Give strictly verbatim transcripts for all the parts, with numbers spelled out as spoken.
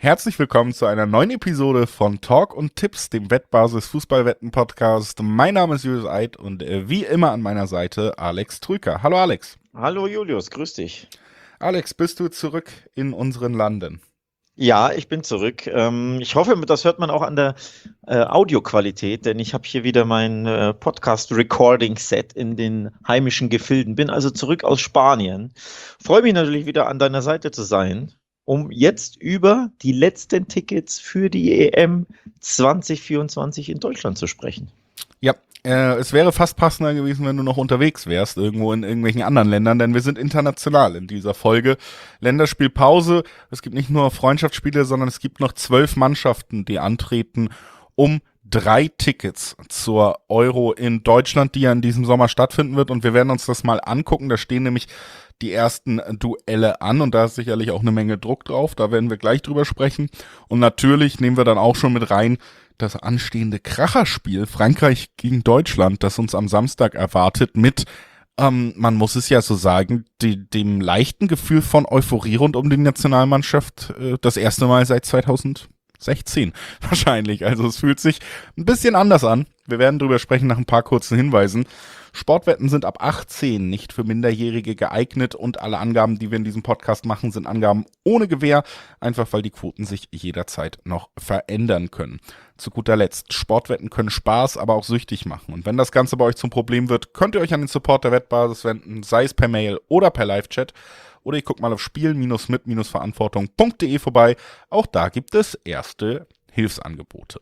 Herzlich willkommen zu einer neuen Episode von Talk und Tipps, dem Wettbasis Fußballwetten-Podcast. Mein Name ist Julius Eid und äh, wie immer an meiner Seite Alex Trüker. Hallo Alex. Hallo Julius, grüß dich. Alex, bist du zurück in unseren Landen? Ja, ich bin zurück. Ähm, ich hoffe, das hört man auch an der äh, Audioqualität, denn ich habe hier wieder mein äh, Podcast-Recording-Set in den heimischen Gefilden. Bin also zurück aus Spanien. Freue mich natürlich wieder an deiner Seite zu sein, um jetzt über die letzten Tickets für die E M zwanzig vierundzwanzig in Deutschland zu sprechen. Ja, äh, es wäre fast passender gewesen, wenn du noch unterwegs wärst, irgendwo in irgendwelchen anderen Ländern, denn wir sind international in dieser Folge. Länderspielpause, es gibt nicht nur Freundschaftsspiele, sondern es gibt noch zwölf Mannschaften, die antreten, um drei Tickets zur Euro in Deutschland, die ja in diesem Sommer stattfinden wird. Und wir werden uns das mal angucken. Da stehen nämlich die ersten Duelle an und da ist sicherlich auch eine Menge Druck drauf. Da werden wir gleich drüber sprechen. Und natürlich nehmen wir dann auch schon mit rein das anstehende Kracherspiel Frankreich gegen Deutschland, das uns am Samstag erwartet mit, ähm, man muss es ja so sagen, die, dem leichten Gefühl von Euphorie rund um die Nationalmannschaft äh, das erste Mal seit zweitausendsechzehn wahrscheinlich. Also es fühlt sich ein bisschen anders an. Wir werden drüber sprechen nach ein paar kurzen Hinweisen. Sportwetten sind ab achtzehn nicht für Minderjährige geeignet und alle Angaben, die wir in diesem Podcast machen, sind Angaben ohne Gewähr, einfach weil die Quoten sich jederzeit noch verändern können. Zu guter Letzt, Sportwetten können Spaß, aber auch süchtig machen. Und wenn das Ganze bei euch zum Problem wird, könnt ihr euch an den Support der Wettbasis wenden, sei es per Mail oder per Live-Chat. Oder ihr guckt mal auf spielen-mit-verantwortung punkt de vorbei. Auch da gibt es erste Hilfsangebote.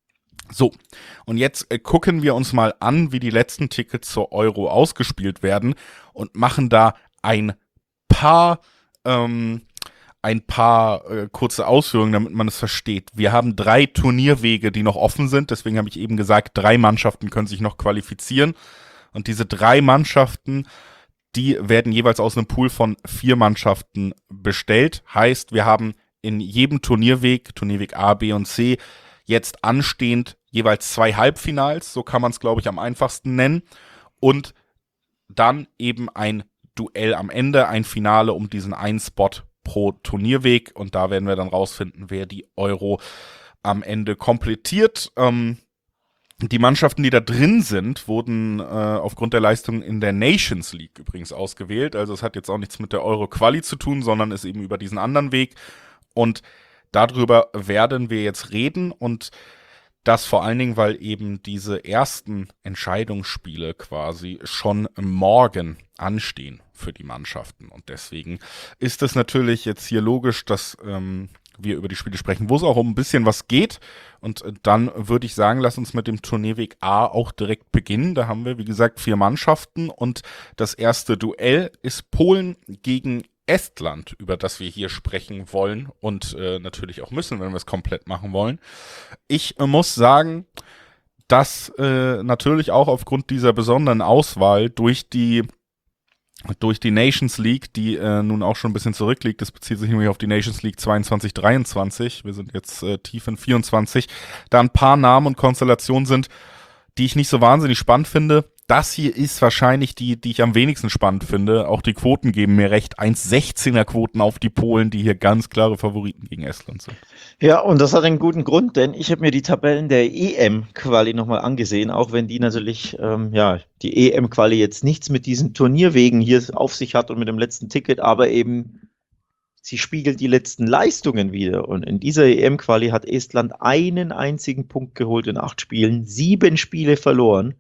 So, und jetzt äh, gucken wir uns mal an, wie die letzten Tickets zur Euro ausgespielt werden und machen da ein paar, ähm, ein paar äh, kurze Ausführungen, damit man es versteht. Wir haben drei Turnierwege, die noch offen sind, deswegen habe ich eben gesagt, drei Mannschaften können sich noch qualifizieren und diese drei Mannschaften, die werden jeweils aus einem Pool von vier Mannschaften bestellt. Heißt, wir haben in jedem Turnierweg, Turnierweg A, B und C, jetzt anstehend jeweils zwei Halbfinals, so kann man es, glaube ich, am einfachsten nennen. Und dann eben ein Duell am Ende, ein Finale um diesen einen Spot pro Turnierweg. Und da werden wir dann rausfinden, wer die Euro am Ende komplettiert. Ähm, die Mannschaften, die da drin sind, wurden äh, aufgrund der Leistung in der Nations League übrigens ausgewählt. Also es hat jetzt auch nichts mit der Euro-Quali zu tun, sondern ist eben über diesen anderen Weg. Und darüber werden wir jetzt reden und das vor allen Dingen, weil eben diese ersten Entscheidungsspiele quasi schon morgen anstehen für die Mannschaften. Und deswegen ist es natürlich jetzt hier logisch, dass ähm, wir über die Spiele sprechen, wo es auch um ein bisschen was geht. Und dann würde ich sagen, lass uns mit dem Turnierweg A auch direkt beginnen. Da haben wir, wie gesagt, vier Mannschaften und das erste Duell ist Polen gegen Estland, über das wir hier sprechen wollen und äh, natürlich auch müssen, wenn wir es komplett machen wollen. Ich äh, muss sagen, dass äh, natürlich auch aufgrund dieser besonderen Auswahl durch die durch die Nations League, die äh, nun auch schon ein bisschen zurückliegt, das bezieht sich nämlich auf die Nations League zweiundzwanzig dreiundzwanzig, wir sind jetzt äh, tief in vierundzwanzig, da ein paar Namen und Konstellationen sind, die ich nicht so wahnsinnig spannend finde. Das hier ist wahrscheinlich die, die ich am wenigsten spannend finde. Auch die Quoten geben mir recht. eins Komma sechzehner Quoten auf die Polen, die hier ganz klare Favoriten gegen Estland sind. Ja, und das hat einen guten Grund, denn ich habe mir die Tabellen der E M-Quali nochmal angesehen, auch wenn die natürlich, ähm, ja, die E M-Quali jetzt nichts mit diesen Turnierwegen hier auf sich hat und mit dem letzten Ticket, aber eben sie spiegelt die letzten Leistungen wieder. Und in dieser E M-Quali hat Estland einen einzigen Punkt geholt in acht Spielen, sieben Spiele verloren.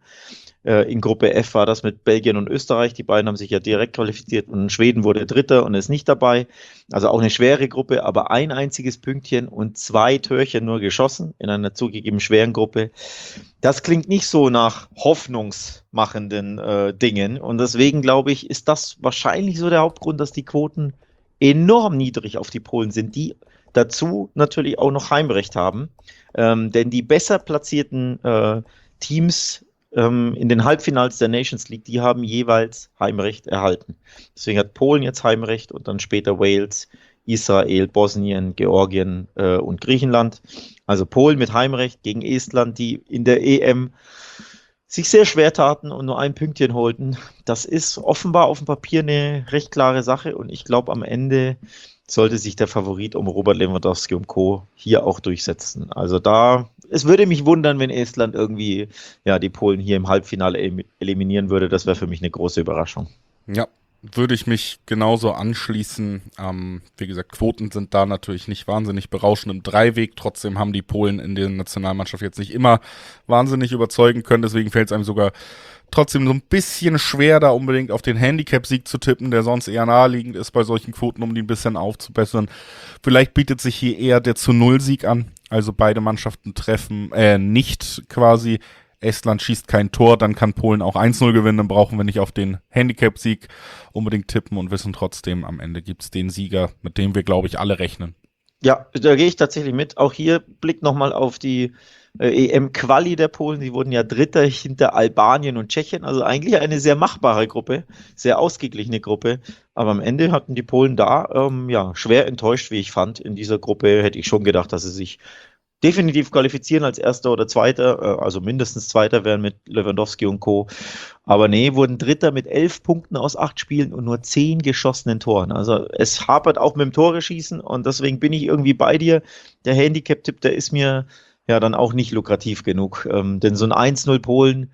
In Gruppe F war das mit Belgien und Österreich. Die beiden haben sich ja direkt qualifiziert und Schweden wurde Dritter und ist nicht dabei. Also auch eine schwere Gruppe, aber ein einziges Pünktchen und zwei Törchen nur geschossen in einer zugegeben schweren Gruppe. Das klingt nicht so nach hoffnungsmachenden äh, Dingen und deswegen glaube ich, ist das wahrscheinlich so der Hauptgrund, dass die Quoten enorm niedrig auf die Polen sind, die dazu natürlich auch noch Heimrecht haben. Ähm, denn die besser platzierten äh, Teams in den Halbfinals der Nations League, die haben jeweils Heimrecht erhalten. Deswegen hat Polen jetzt Heimrecht und dann später Wales, Israel, Bosnien, Georgien äh, und Griechenland. Also Polen mit Heimrecht gegen Estland, die in der E M sich sehr schwer taten und nur ein Pünktchen holten. Das ist offenbar auf dem Papier eine recht klare Sache und ich glaube am Ende sollte sich der Favorit um Robert Lewandowski und Co. hier auch durchsetzen. Also da, es würde mich wundern, wenn Estland irgendwie ja die Polen hier im Halbfinale eliminieren würde. Das wäre für mich eine große Überraschung. Ja, würde ich mich genauso anschließen. Ähm, wie gesagt, Quoten sind da natürlich nicht wahnsinnig berauschend im Dreiweg. Trotzdem haben die Polen in der Nationalmannschaft jetzt nicht immer wahnsinnig überzeugen können. Deswegen fällt es einem sogar trotzdem so ein bisschen schwer, da unbedingt auf den Handicap-Sieg zu tippen, der sonst eher naheliegend ist bei solchen Quoten, um die ein bisschen aufzubessern. Vielleicht bietet sich hier eher der zu Null-Sieg an. Also beide Mannschaften treffen äh, nicht quasi. Estland schießt kein Tor, dann kann Polen auch eins null gewinnen, dann brauchen wir nicht auf den Handicap-Sieg unbedingt tippen und wissen trotzdem, am Ende gibt es den Sieger, mit dem wir, glaube ich, alle rechnen. Ja, da gehe ich tatsächlich mit. Auch hier Blick nochmal auf die äh, E M-Quali der Polen. Die wurden ja Dritter hinter Albanien und Tschechien. Also eigentlich eine sehr machbare Gruppe, sehr ausgeglichene Gruppe. Aber am Ende hatten die Polen da ähm, ja schwer enttäuscht, wie ich fand. In dieser Gruppe hätte ich schon gedacht, dass sie sich definitiv qualifizieren als Erster oder Zweiter, also mindestens Zweiter wären mit Lewandowski und Co. Aber nee, wurden Dritter mit elf Punkten aus acht Spielen und nur zehn geschossenen Toren. Also es hapert auch mit dem Tore schießen und deswegen bin ich irgendwie bei dir. Der Handicap-Tipp, der ist mir ja dann auch nicht lukrativ genug. Ähm, denn so ein eins null Polen,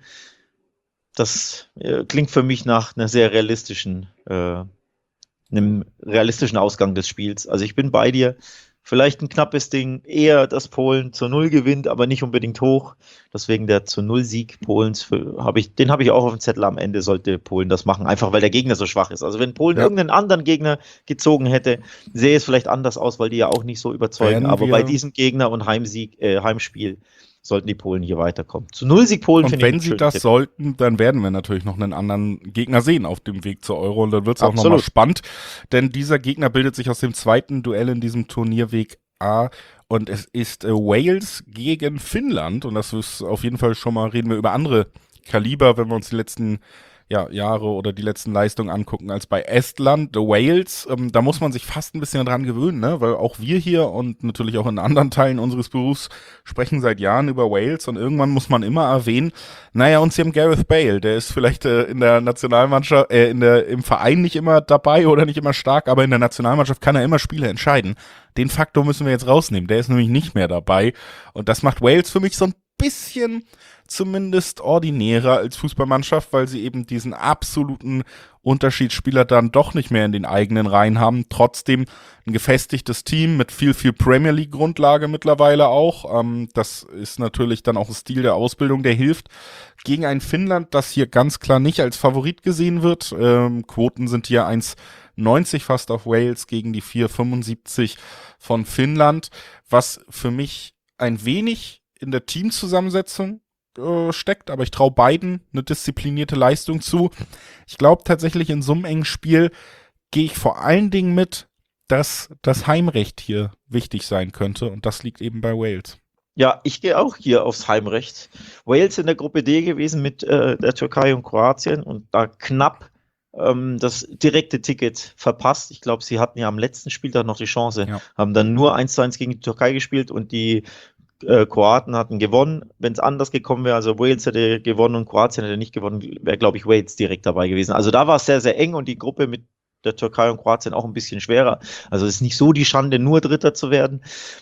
das äh, klingt für mich nach einer sehr realistischen, äh, einem realistischen Ausgang des Spiels. Also ich bin bei dir. Vielleicht ein knappes Ding, eher dass Polen zu Null gewinnt, aber nicht unbedingt hoch. Deswegen der zu Null-Sieg Polens, für, hab ich, den habe ich auch auf dem Zettel. Am Ende sollte Polen das machen, einfach weil der Gegner so schwach ist. Also wenn Polen ja. irgendeinen anderen Gegner gezogen hätte, sähe es vielleicht anders aus, weil die ja auch nicht so überzeugen. Werden aber wir bei diesem Gegner und Heimsieg, äh, Heimspiel sollten die Polen hier weiterkommen. Zu Null-Sieg Polen und finde ich. Und wenn sie das Tipp. sollten, dann werden wir natürlich noch einen anderen Gegner sehen auf dem Weg zur Euro und dann wird es auch nochmal spannend, denn dieser Gegner bildet sich aus dem zweiten Duell in diesem Turnierweg A und es ist äh, Wales gegen Finnland und das ist auf jeden Fall schon mal, reden wir über andere Kaliber, wenn wir uns die letzten ja, Jahre oder die letzten Leistungen angucken als bei Estland. Wales, ähm, da muss man sich fast ein bisschen dran gewöhnen, ne? Weil auch wir hier und natürlich auch in anderen Teilen unseres Berufs sprechen seit Jahren über Wales und irgendwann muss man immer erwähnen, naja, und sie haben Gareth Bale, der ist vielleicht äh, in der Nationalmannschaft, äh, in der, im Verein nicht immer dabei oder nicht immer stark, aber in der Nationalmannschaft kann er immer Spiele entscheiden. Den Faktor müssen wir jetzt rausnehmen, der ist nämlich nicht mehr dabei und das macht Wales für mich so ein bisschen zumindest ordinärer als Fußballmannschaft, weil sie eben diesen absoluten Unterschiedsspieler dann doch nicht mehr in den eigenen Reihen haben. Trotzdem ein gefestigtes Team mit viel, viel Premier League Grundlage mittlerweile auch. Ähm, das ist natürlich dann auch ein Stil der Ausbildung, der hilft. Gegen ein Finnland, das hier ganz klar nicht als Favorit gesehen wird. Ähm, Quoten sind hier eins neunzig fast auf Wales gegen die vier fünfundsiebzig von Finnland, was für mich ein wenig in der Teamzusammensetzung steckt, aber ich traue beiden eine disziplinierte Leistung zu. Ich glaube tatsächlich, in so einem engen Spiel gehe ich vor allen Dingen mit, dass das Heimrecht hier wichtig sein könnte und das liegt eben bei Wales. Ja, ich gehe auch hier aufs Heimrecht. Wales in der Gruppe D gewesen mit äh, der Türkei und Kroatien und da knapp ähm, das direkte Ticket verpasst. Ich glaube, sie hatten ja am letzten Spieltag noch die Chance, ja. haben dann nur eins zu eins gegen die Türkei gespielt und die Äh, Kroaten hatten gewonnen. Wenn es anders gekommen wäre, also Wales hätte gewonnen und Kroatien hätte nicht gewonnen, wäre, glaube ich, Wales direkt dabei gewesen. Also da war es sehr, sehr eng und die Gruppe mit der Türkei und Kroatien auch ein bisschen schwerer. Also es ist nicht so die Schande, nur Dritter zu werden.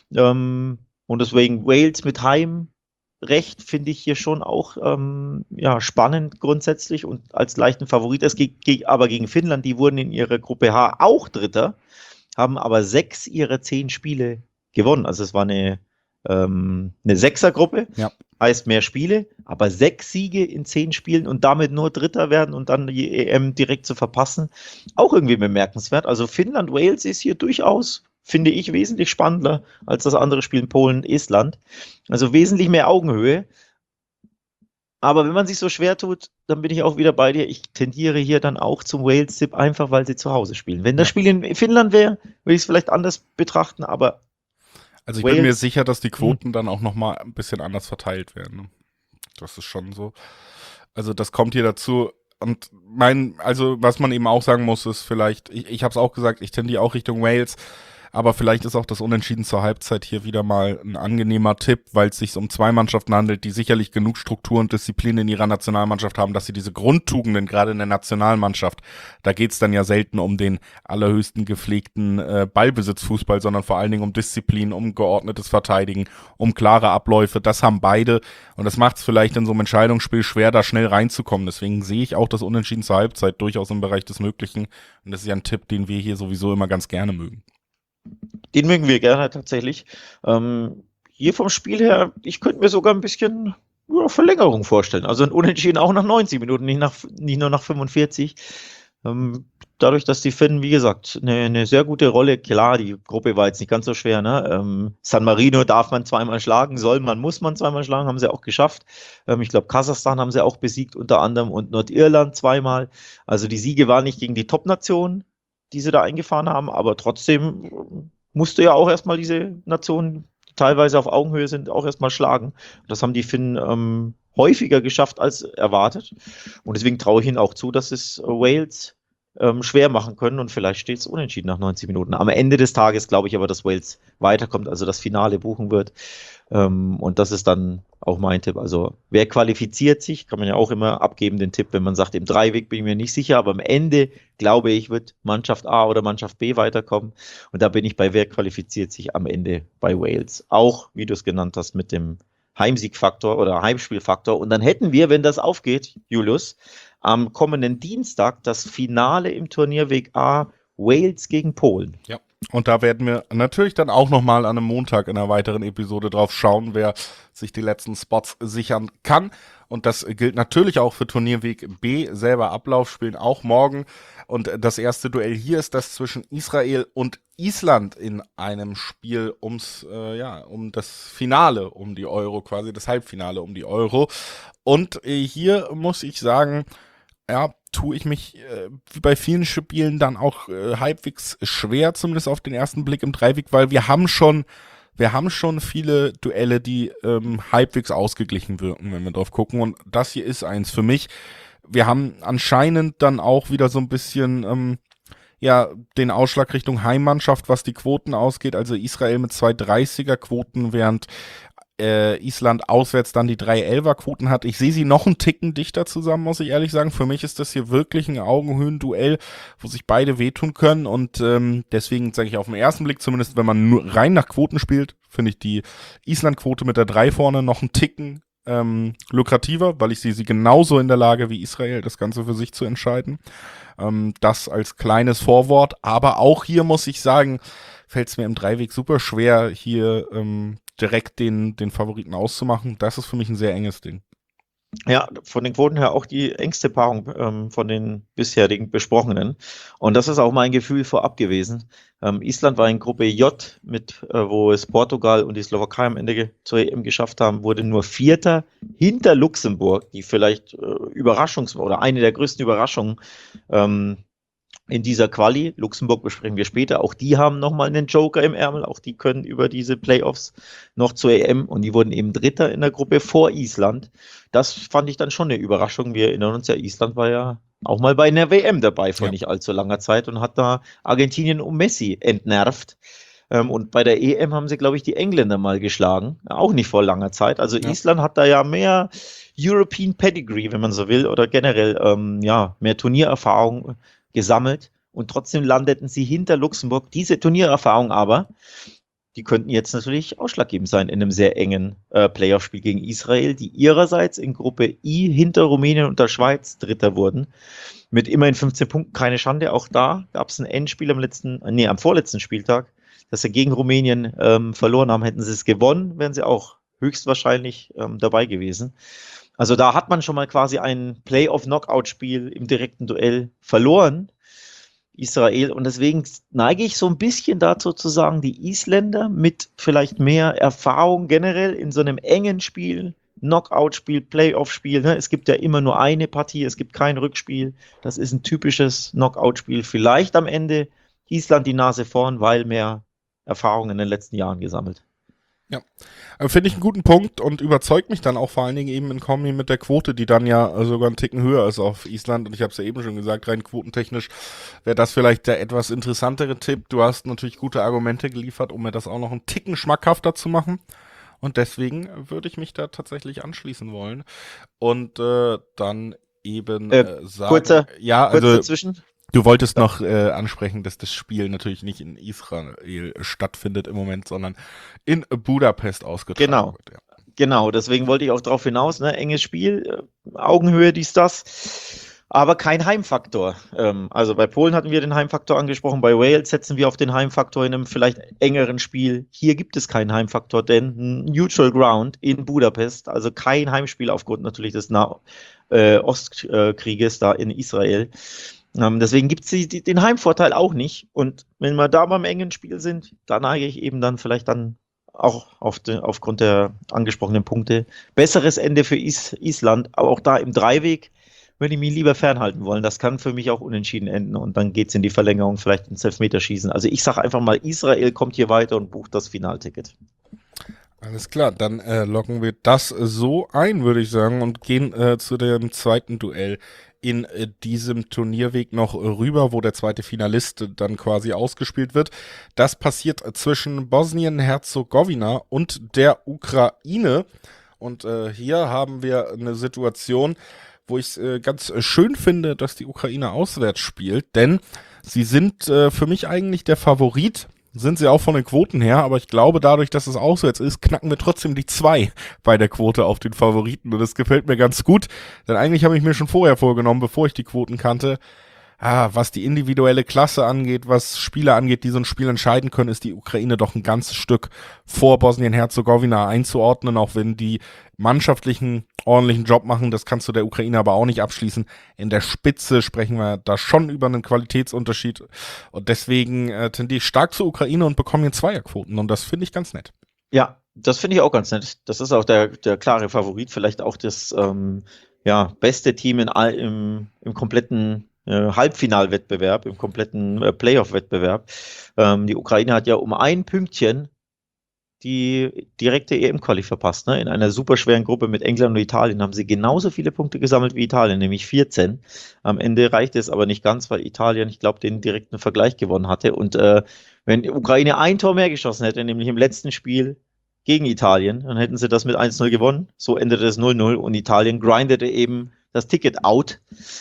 Ähm, und deswegen Wales mit Heimrecht finde ich hier schon auch ähm, ja, spannend grundsätzlich und als leichten Favorit. Es geht, geht aber gegen Finnland, die wurden in ihrer Gruppe H auch Dritter, haben aber sechs ihrer zehn Spiele gewonnen. Also es war eine eine Sechsergruppe, ja. heißt mehr Spiele, aber sechs Siege in zehn Spielen und damit nur Dritter werden und dann die E M direkt zu verpassen, auch irgendwie bemerkenswert. Also Finnland, Wales ist hier durchaus, finde ich, wesentlich spannender als das andere Spiel in Polen, Estland. Also wesentlich mehr Augenhöhe. Aber wenn man sich so schwer tut, dann bin ich auch wieder bei dir. Ich tendiere hier dann auch zum Wales-Tipp, einfach weil sie zu Hause spielen. Wenn das ja. Spiel in Finnland wäre, würde ich es vielleicht anders betrachten, aber Also ich Wales. bin mir sicher, dass die Quoten hm. dann auch nochmal ein bisschen anders verteilt werden. Das ist schon so. Also das kommt hier dazu. Und mein, also was man eben auch sagen muss, ist vielleicht, ich, ich habe es auch gesagt, ich tendiere auch Richtung Wales. aber vielleicht ist auch das Unentschieden zur Halbzeit hier wieder mal ein angenehmer Tipp, weil es sich um zwei Mannschaften handelt, die sicherlich genug Struktur und Disziplin in ihrer Nationalmannschaft haben, dass sie diese Grundtugenden, gerade in der Nationalmannschaft, da geht's dann ja selten um den allerhöchsten gepflegten äh, Ballbesitzfußball, sondern vor allen Dingen um Disziplin, um geordnetes Verteidigen, um klare Abläufe. Das haben beide und das macht es vielleicht in so einem Entscheidungsspiel schwer, da schnell reinzukommen. Deswegen sehe ich auch das Unentschieden zur Halbzeit durchaus im Bereich des Möglichen und das ist ja ein Tipp, den wir hier sowieso immer ganz gerne mögen. Den mögen wir gerne tatsächlich. Ähm, hier vom Spiel her, ich könnte mir sogar ein bisschen ja, Verlängerung vorstellen. Also ein Unentschieden auch nach neunzig Minuten, nicht, nach, nicht nur nach fünfundvierzig. Ähm, dadurch, dass die Finnen, wie gesagt, eine, eine sehr gute Rolle, klar, die Gruppe war jetzt nicht ganz so schwer. Ne? Ähm, San Marino darf man zweimal schlagen, soll man, muss man zweimal schlagen, haben sie auch geschafft. Ähm, ich glaube, Kasachstan haben sie auch besiegt unter anderem und Nordirland zweimal. Also die Siege waren nicht gegen die Top-Nationen, die sie da eingefahren haben, aber trotzdem musste ja auch erstmal diese Nationen, die teilweise auf Augenhöhe sind, auch erstmal schlagen. Das haben die Finnen ähm, häufiger geschafft als erwartet. Und deswegen traue ich ihnen auch zu, dass es Wales ähm, schwer machen können und vielleicht steht es unentschieden nach neunzig Minuten. Am Ende des Tages glaube ich aber, dass Wales weiterkommt, also das Finale buchen wird. Ähm, und das ist dann auch mein Tipp. Also wer qualifiziert sich, kann man ja auch immer abgeben, den Tipp, wenn man sagt, im Dreiweg bin ich mir nicht sicher, aber am Ende glaube ich, wird Mannschaft A oder Mannschaft B weiterkommen. Und da bin ich bei wer qualifiziert sich am Ende bei Wales. Auch, wie du es genannt hast, mit dem Heimsiegfaktor oder Heimspielfaktor. Und dann hätten wir, wenn das aufgeht, Julius, am kommenden Dienstag das Finale im Turnierweg A, Wales gegen Polen. Ja. Und da werden wir natürlich dann auch nochmal an einem Montag in einer weiteren Episode drauf schauen, wer sich die letzten Spots sichern kann. Und das gilt natürlich auch für Turnierweg B, selber Ablauf, spielen auch morgen. Und das erste Duell hier ist das zwischen Israel und Island in einem Spiel ums, äh, ja, um das Finale um die Euro, quasi das Halbfinale um die Euro. Und äh, hier muss ich sagen, ja, tue ich mich äh, wie bei vielen Spielen dann auch äh, halbwegs schwer, zumindest auf den ersten Blick im Dreiweg, weil wir haben schon, wir haben schon viele Duelle, die ähm, halbwegs ausgeglichen wirken, wenn wir drauf gucken. Und das hier ist eins für mich. Wir haben anscheinend dann auch wieder so ein bisschen ähm, ja den Ausschlag Richtung Heimmannschaft, was die Quoten ausgeht. Also Israel mit zwei dreißiger Quoten, während Äh, Island auswärts dann die drei elfer Quoten hat. Ich sehe sie noch einen Ticken dichter zusammen, muss ich ehrlich sagen. Für mich ist das hier wirklich ein Augenhöhen-Duell, wo sich beide wehtun können und ähm, deswegen sage ich auf den ersten Blick, zumindest wenn man nur rein nach Quoten spielt, finde ich die Island-Quote mit der drei vorne noch einen Ticken ähm, lukrativer, weil ich sehe sie genauso in der Lage wie Israel, das Ganze für sich zu entscheiden. Ähm, das als kleines Vorwort, aber auch hier muss ich sagen, fällt es mir im Dreiweg super schwer, hier ähm, direkt den, den Favoriten auszumachen. Das ist für mich ein sehr enges Ding. Ja, von den Quoten her auch die engste Paarung ähm, von den bisherigen besprochenen. Und das ist auch mein Gefühl vorab gewesen. Ähm, Island war in Gruppe J, mit, äh, wo es Portugal und die Slowakei am Ende ge- zur E M geschafft haben, wurde nur Vierter hinter Luxemburg, die vielleicht äh, Überraschungs- oder eine der größten Überraschungen ähm, in dieser Quali. Luxemburg besprechen wir später. Auch die haben nochmal einen Joker im Ärmel. Auch die können über diese Playoffs noch zur E M. Und die wurden eben Dritter in der Gruppe vor Island. Das fand ich dann schon eine Überraschung. Wir erinnern uns ja, Island war ja auch mal bei einer W M dabei vor Ja. nicht allzu langer Zeit und hat da Argentinien um Messi entnervt. Ähm, und bei der E M haben sie, glaube ich, die Engländer mal geschlagen. Auch nicht vor langer Zeit. Also Ja. Island hat da ja mehr European Pedigree, wenn man so will, oder generell ähm, ja mehr Turniererfahrung gesammelt und trotzdem landeten sie hinter Luxemburg. Diese Turniererfahrung aber, die könnten jetzt natürlich ausschlaggebend sein in einem sehr engen äh, Playoff-Spiel gegen Israel, die ihrerseits in Gruppe I hinter Rumänien und der Schweiz Dritter wurden. Mit immerhin fünfzehn Punkten, keine Schande. Auch da gab es ein Endspiel am letzten, nee, am vorletzten Spieltag, dass sie gegen Rumänien ähm, verloren haben. Hätten sie es gewonnen, wären sie auch höchstwahrscheinlich ähm, dabei gewesen. Also da hat man schon mal quasi ein Playoff-Knockout-Spiel im direkten Duell verloren, Israel. Und deswegen neige ich so ein bisschen dazu zu sagen, die Isländer mit vielleicht mehr Erfahrung generell in so einem engen Spiel, Knockout-Spiel, Playoff-Spiel. Ne? Es gibt ja immer nur eine Partie, es gibt kein Rückspiel. Das ist ein typisches Knockout-Spiel. Vielleicht am Ende Island die Nase vorn, weil mehr Erfahrung in den letzten Jahren gesammelt. Ja, äh, finde ich einen guten Punkt und überzeugt mich dann auch vor allen Dingen eben in Kombi mit der Quote, die dann ja äh, sogar einen Ticken höher ist auf Island. Und ich habe es ja eben schon gesagt, rein quotentechnisch wäre das vielleicht der etwas interessantere Tipp. Du hast natürlich gute Argumente geliefert, um mir das auch noch einen Ticken schmackhafter zu machen. Und deswegen würde ich mich da tatsächlich anschließen wollen und äh, dann eben Äh, äh, sagen, kurzer, ja, kurz also dazwischen. du wolltest noch äh, ansprechen, dass das Spiel natürlich nicht in Israel stattfindet im Moment, sondern in Budapest ausgetragen Genau. wird. Ja. Genau, deswegen wollte ich auch darauf hinaus, ne? Enges Spiel, äh, Augenhöhe, dies, das, aber kein Heimfaktor. Ähm, also bei Polen hatten wir den Heimfaktor angesprochen, bei Wales setzen wir auf den Heimfaktor in einem vielleicht engeren Spiel. Hier gibt es keinen Heimfaktor, denn Neutral Ground in Budapest, also kein Heimspiel aufgrund natürlich des nah äh, Ostkrieges da in Israel. Ähm, deswegen gibt es den Heimvorteil auch nicht. Und wenn wir da beim engen Spiel sind, da neige ich eben dann vielleicht dann auch auf de, aufgrund der angesprochenen Punkte. Besseres Ende für Is, Island, aber auch da im Dreiweg würde ich mich lieber fernhalten wollen. Das kann für mich auch unentschieden enden und dann geht es in die Verlängerung, vielleicht ins Elfmeterschießen. Also ich sage einfach mal, Israel kommt hier weiter und bucht das Finalticket. Alles klar, dann äh, loggen wir das so ein, würde ich sagen, und gehen äh, zu dem zweiten Duell in äh, diesem Turnierweg noch rüber, wo der zweite Finalist dann quasi ausgespielt wird. Das passiert zwischen Bosnien-Herzegowina und der Ukraine. Und äh, hier haben wir eine Situation, wo ich es äh, ganz schön finde, dass die Ukraine auswärts spielt, denn sie sind äh, für mich eigentlich der Favorit. Sind sie auch von den Quoten her, aber ich glaube, dadurch, dass es auswärts ist, knacken wir trotzdem die zwei bei der Quote auf den Favoriten. Und das gefällt mir ganz gut, denn eigentlich habe ich mir schon vorher vorgenommen, bevor ich die Quoten kannte, ah, was die individuelle Klasse angeht, was Spieler angeht, die so ein Spiel entscheiden können, ist die Ukraine doch ein ganzes Stück vor Bosnien-Herzegowina einzuordnen, auch wenn die mannschaftlichen ordentlichen Job machen, das kannst du der Ukraine aber auch nicht abschließen. In der Spitze sprechen wir da schon über einen Qualitätsunterschied und deswegen äh, tendiere ich stark zur Ukraine und bekomme hier Zweierquoten und das finde ich ganz nett. Ja, das finde ich auch ganz nett. Das ist auch der, der klare Favorit, vielleicht auch das ähm, ja, beste Team in all, im, im kompletten äh, Halbfinalwettbewerb, im kompletten äh, Playoff-Wettbewerb. Ähm, die Ukraine hat ja um ein Pünktchen die direkte E M-Quali verpasst. Ne? In einer super schweren Gruppe mit England und Italien haben sie genauso viele Punkte gesammelt wie Italien, nämlich vierzehn. Am Ende reichte es aber nicht ganz, weil Italien, ich glaube, den direkten Vergleich gewonnen hatte. Und äh, wenn die Ukraine ein Tor mehr geschossen hätte, nämlich im letzten Spiel gegen Italien, dann hätten sie das mit eins null gewonnen. So endete es null null und Italien grindete eben das Ticket out.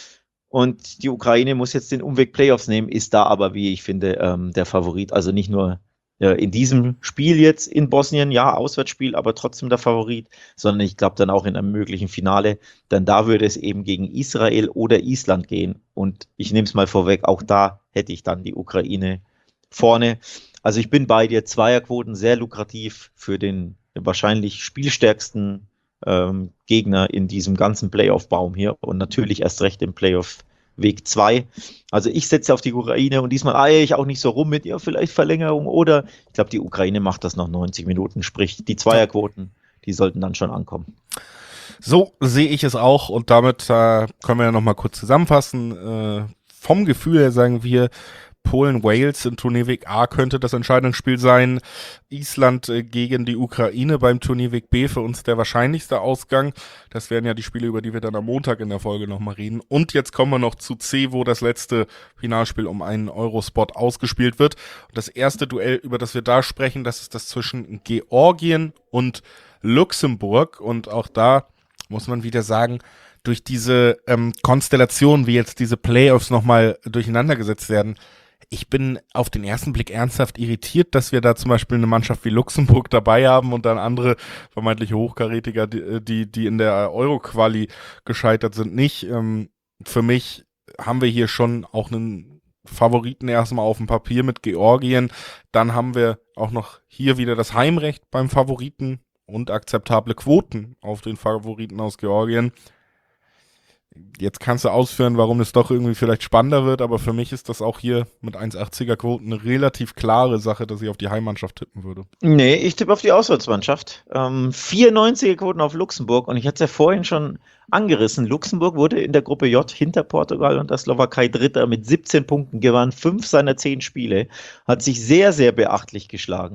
Und die Ukraine muss jetzt den Umweg Playoffs nehmen, ist da aber, wie ich finde, ähm, der Favorit. Also nicht nur in diesem Spiel jetzt in Bosnien, ja, Auswärtsspiel, aber trotzdem der Favorit, sondern ich glaube dann auch in einem möglichen Finale, dann da würde es eben gegen Israel oder Island gehen und ich nehme es mal vorweg, auch da hätte ich dann die Ukraine vorne. Also ich bin bei dir, Zweierquoten sehr lukrativ für den wahrscheinlich spielstärksten ähm, Gegner in diesem ganzen Playoff-Baum hier und natürlich erst recht im Playoff Weg zwei. Also ich setze auf die Ukraine und diesmal eier ich auch nicht so rum mit ihr, vielleicht Verlängerung oder ich glaube, die Ukraine macht das nach neunzig Minuten, sprich die Zweierquoten, die sollten dann schon ankommen. So sehe ich es auch und damit äh, können wir ja nochmal kurz zusammenfassen. Äh, vom Gefühl her sagen wir, Polen-Wales in Turnierweg A könnte das Entscheidungsspiel sein. Island äh, gegen die Ukraine beim Turnierweg B für uns der wahrscheinlichste Ausgang. Das wären ja die Spiele, über die wir dann am Montag in der Folge nochmal reden. Und jetzt kommen wir noch zu C, wo das letzte Finalspiel um einen Eurospot ausgespielt wird. Und das erste Duell, über das wir da sprechen, das ist das zwischen Georgien und Luxemburg. Und auch da muss man wieder sagen, durch diese ähm, Konstellation, wie jetzt diese Playoffs nochmal durcheinandergesetzt werden, ich bin auf den ersten Blick ernsthaft irritiert, dass wir da zum Beispiel eine Mannschaft wie Luxemburg dabei haben und dann andere vermeintliche Hochkarätiger, die, die, die in der Euro-Quali gescheitert sind, nicht. Ähm, für mich haben wir hier schon auch einen Favoriten erstmal auf dem Papier mit Georgien. Dann haben wir auch noch hier wieder das Heimrecht beim Favoriten und akzeptable Quoten auf den Favoriten aus Georgien. Jetzt kannst du ausführen, warum es doch irgendwie vielleicht spannender wird, aber für mich ist das auch hier mit eins Komma achtziger Quoten eine relativ klare Sache, dass ich auf die Heimmannschaft tippen würde. Nee, ich tippe auf die Auswärtsmannschaft. Ähm, vierundneunziger Quoten auf Luxemburg und ich hatte es ja vorhin schon angerissen. Luxemburg wurde in der Gruppe J hinter Portugal und der Slowakei Dritter mit siebzehn Punkten, gewann fünf seiner zehn Spiele, hat sich sehr, sehr beachtlich geschlagen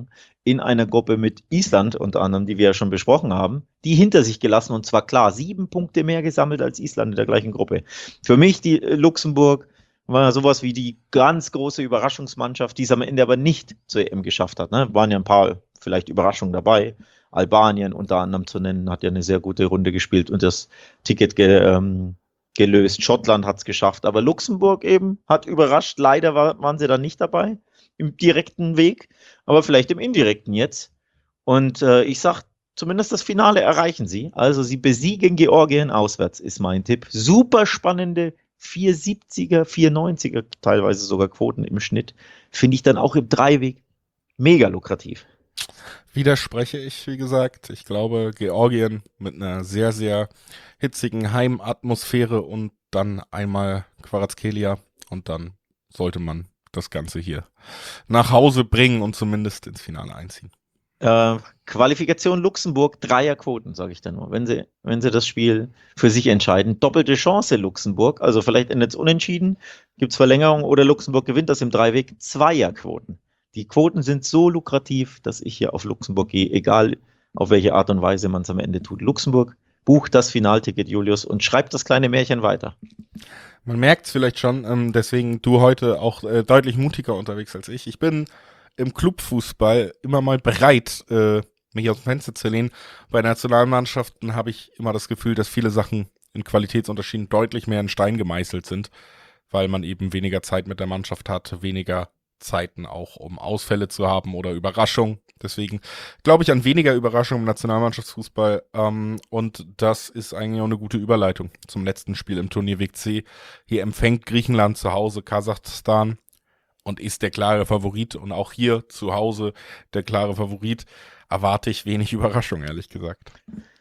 in einer Gruppe mit Island unter anderem, die wir ja schon besprochen haben, die hinter sich gelassen und zwar klar, sieben Punkte mehr gesammelt als Island in der gleichen Gruppe. Für mich die äh, Luxemburg war sowas wie die ganz große Überraschungsmannschaft, die es am Ende aber nicht zur E M geschafft hat. Ne? Waren ja ein paar vielleicht Überraschungen dabei. Albanien unter anderem zu nennen, hat ja eine sehr gute Runde gespielt und das Ticket ge, ähm, gelöst. Schottland hat es geschafft, aber Luxemburg eben hat überrascht. Leider war, waren sie da nicht dabei im direkten Weg, aber vielleicht im indirekten jetzt. Und äh, ich sag, zumindest das Finale erreichen sie. Also sie besiegen Georgien auswärts, ist mein Tipp. Super spannende vier siebziger, vier neunziger, teilweise sogar Quoten im Schnitt. Finde ich dann auch im Dreiweg mega lukrativ. Widerspreche ich, wie gesagt. Ich glaube, Georgien mit einer sehr, sehr hitzigen Heimatmosphäre und dann einmal Kvaratskhelia und dann sollte man das Ganze hier nach Hause bringen und zumindest ins Finale einziehen. Äh, Qualifikation Luxemburg, Dreierquoten, sage ich dann nur, wenn sie, wenn sie das Spiel für sich entscheiden. Doppelte Chance Luxemburg, also vielleicht endet es unentschieden, gibt es Verlängerung oder Luxemburg gewinnt das im Dreiweg, Zweierquoten. Die Quoten sind so lukrativ, dass ich hier auf Luxemburg gehe, egal auf welche Art und Weise man es am Ende tut. Luxemburg, bucht das Finalticket, Julius, und schreibt das kleine Märchen weiter. Man merkt es vielleicht schon, ähm, deswegen du heute auch äh, deutlich mutiger unterwegs als ich. Ich bin im Clubfußball immer mal bereit, äh, mich aus dem Fenster zu lehnen. Bei Nationalmannschaften habe ich immer das Gefühl, dass viele Sachen in Qualitätsunterschieden deutlich mehr in Stein gemeißelt sind, weil man eben weniger Zeit mit der Mannschaft hat, weniger Zeiten auch, um Ausfälle zu haben oder Überraschung. Deswegen glaube ich an weniger Überraschung im Nationalmannschaftsfußball. Ähm, und das ist eigentlich auch eine gute Überleitung zum letzten Spiel im Turnierweg C. Hier empfängt Griechenland zu Hause Kasachstan und ist der klare Favorit. Und auch hier zu Hause der klare Favorit. Erwarte ich wenig Überraschung, ehrlich gesagt.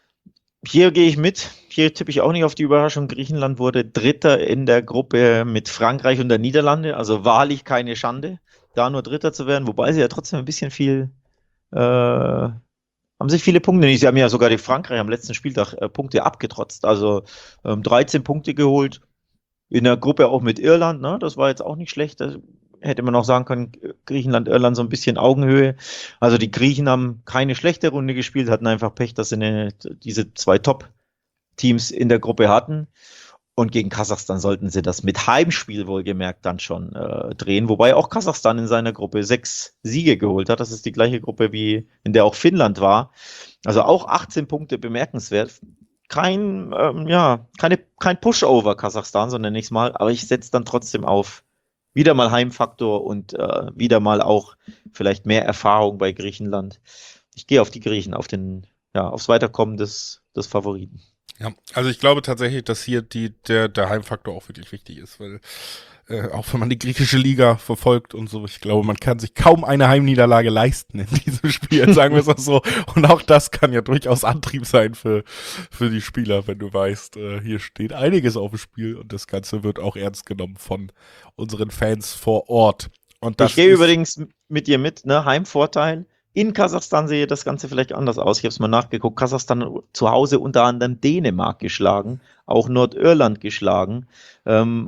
Hier gehe ich mit. Hier tippe ich auch nicht auf die Überraschung. Griechenland wurde Dritter in der Gruppe mit Frankreich und der Niederlande. Also wahrlich keine Schande, da nur Dritter zu werden. Wobei sie ja trotzdem ein bisschen viel, äh, haben sich viele Punkte nicht. Sie haben ja sogar die Frankreich am letzten Spieltag äh, Punkte abgetrotzt. Also ähm, dreizehn Punkte geholt. In der Gruppe auch mit Irland. Ne? Das war jetzt auch nicht schlecht. Das hätte man auch sagen können, Griechenland, Irland so ein bisschen Augenhöhe. Also die Griechen haben keine schlechte Runde gespielt, hatten einfach Pech, dass sie eine, diese zwei Top-Teams in der Gruppe hatten. Und gegen Kasachstan sollten sie das mit Heimspiel wohlgemerkt dann schon äh, drehen. Wobei auch Kasachstan in seiner Gruppe sechs Siege geholt hat. Das ist die gleiche Gruppe, wie in der auch Finnland war. Also auch achtzehn Punkte, bemerkenswert. Kein, ähm, ja, keine, kein Pushover Kasachstan, so nenne ich es mal. Aber ich setze dann trotzdem auf wieder mal Heimfaktor und äh, wieder mal auch vielleicht mehr Erfahrung bei Griechenland. Ich gehe auf die Griechen, auf den, ja, aufs Weiterkommen des, des Favoriten. Ja, also ich glaube tatsächlich, dass hier die, der, der Heimfaktor auch wirklich wichtig ist, weil äh, auch wenn man die griechische Liga verfolgt und so, ich glaube, man kann sich kaum eine Heimniederlage leisten in diesem Spiel, sagen wir es auch so. Und auch das kann ja durchaus Antrieb sein für, für die Spieler, wenn du weißt, äh, hier steht einiges auf dem Spiel und das Ganze wird auch ernst genommen von unseren Fans vor Ort. Und das ich gehe übrigens mit dir mit, ne, Heimvorteil. In Kasachstan sehe das Ganze vielleicht anders aus. Ich habe es mal nachgeguckt. Kasachstan zu Hause unter anderem Dänemark geschlagen, auch Nordirland geschlagen. Ähm,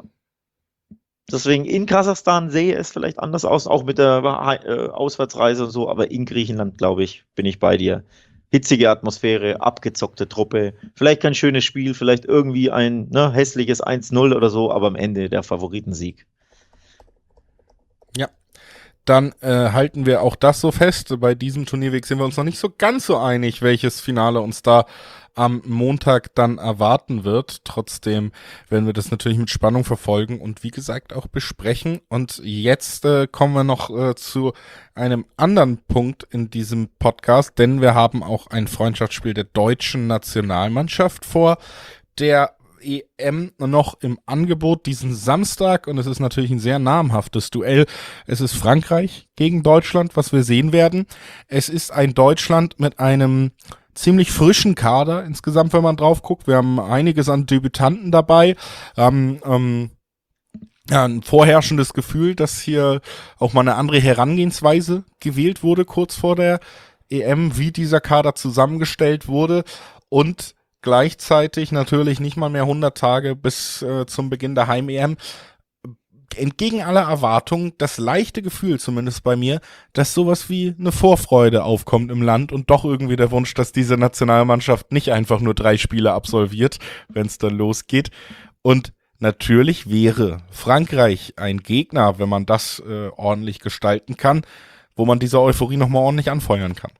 deswegen in Kasachstan sehe es vielleicht anders aus, auch mit der äh, Auswärtsreise und so. Aber in Griechenland, glaube ich, bin ich bei dir. Hitzige Atmosphäre, abgezockte Truppe. Vielleicht kein schönes Spiel, vielleicht irgendwie ein ne, hässliches eins null oder so, aber am Ende der Favoritensieg. Ja. Dann äh, halten wir auch das so fest. Bei diesem Turnierweg sind wir uns noch nicht so ganz so einig, welches Finale uns da am Montag dann erwarten wird. Trotzdem werden wir das natürlich mit Spannung verfolgen und wie gesagt auch besprechen. Und jetzt äh, kommen wir noch äh, zu einem anderen Punkt in diesem Podcast, denn wir haben auch ein Freundschaftsspiel der deutschen Nationalmannschaft vor der E M noch im Angebot diesen Samstag und es ist natürlich ein sehr namhaftes Duell. Es ist Frankreich gegen Deutschland, was wir sehen werden. Es ist ein Deutschland mit einem ziemlich frischen Kader insgesamt, wenn man drauf guckt. Wir haben einiges an Debütanten dabei. Ähm, ähm, ja, ein vorherrschendes Gefühl, dass hier auch mal eine andere Herangehensweise gewählt wurde kurz vor der E M, wie dieser Kader zusammengestellt wurde und gleichzeitig natürlich nicht mal mehr hundert Tage bis äh, zum Beginn der Heim-E M. entgegen aller Erwartungen das leichte Gefühl, zumindest bei mir, dass sowas wie eine Vorfreude aufkommt im Land und doch irgendwie der Wunsch, dass diese Nationalmannschaft nicht einfach nur drei Spiele absolviert, wenn es dann losgeht. Und natürlich wäre Frankreich ein Gegner, wenn man das äh, ordentlich gestalten kann, wo man diese Euphorie nochmal ordentlich anfeuern kann.